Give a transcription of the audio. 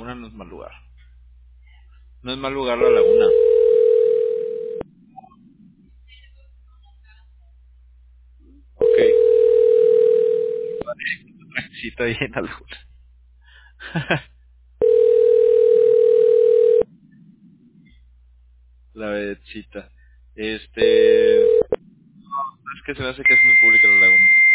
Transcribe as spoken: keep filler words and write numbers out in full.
laguna no es mal lugar. No es mal lugar la laguna. Ok. Cita ahí en la laguna. La vedcita. Este... Es que se me hace que es muy pública la laguna.